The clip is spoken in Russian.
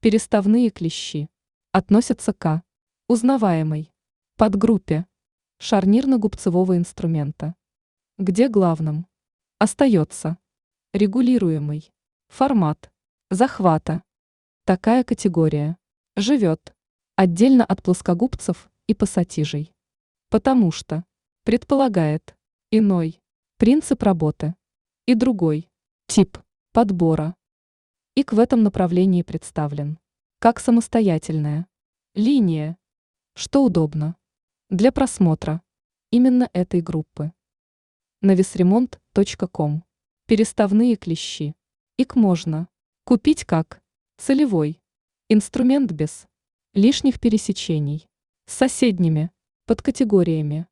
Переставные клещи относятся к узнаваемой подгруппе шарнирно-губцевого инструмента, где главным остается регулируемый формат захвата. Такая категория живет отдельно от плоскогубцев и пассатижей, потому что предполагает иной принцип работы и другой тип подбора. ИК в этом направлении представлен как самостоятельная линия, что удобно для просмотра именно этой группы. Навесремонт.ком. Переставные клещи. ИК можно купить как целевой инструмент без лишних пересечений с соседними подкатегориями.